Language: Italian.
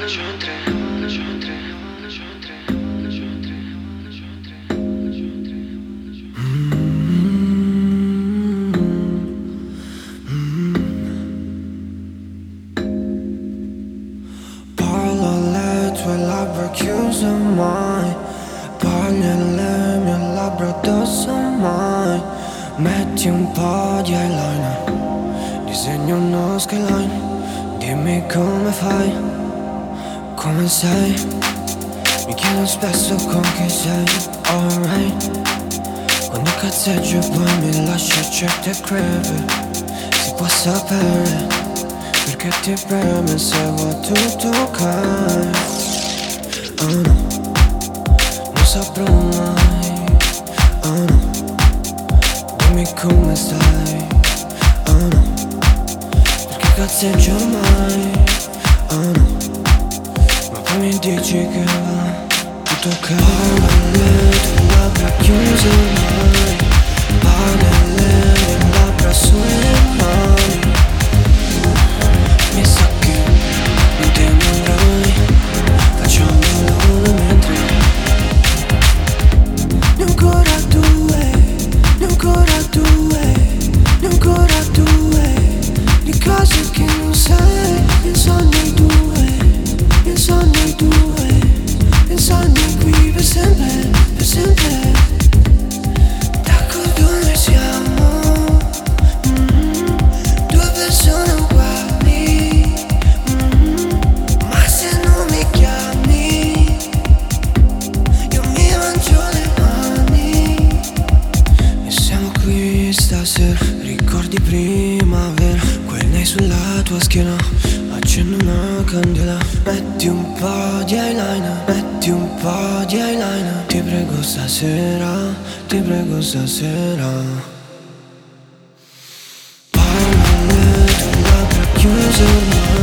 Parlo alle tue labbra chiuse mai, parli alle mie labbra addosso mai. Metti un po' di eyeliner, disegno uno skyline. Dimmi come fai, come sei. Mi chiedo spesso con chi sei, alright. Quando cazzeggio e poi mi lasci certe crepe, si può sapere perché ti preme se vuoi tutto ok. Oh no, non saprò mai. Oh no, dimmi come stai. Oh no, perché cazzeggio ormai. Oh no, ma poi mi dici che va tutto ok. Parlo alle tue labbra chiuse mai, parli alle mie labbra sulle mani. Mi sa che non ti amerai, facciamolo mentre ne ancora due, ne ancora due, ne ancora due di cose che non sai. Penso a noi due, penso a noi due, penso a noi qui per sempre, per sempre. D'accordo noi siamo, due persone uguali, ma se non mi chiami io mi mangio le mani. E siamo qui stasera, ricordi primavera, quel nei sulla tua schiena, accendo una candela. Metti un po' di eyeliner, metti un po' di eyeliner. Ti prego stasera, ti prego stasera. Parlo alle tue labbra chiuse ormai,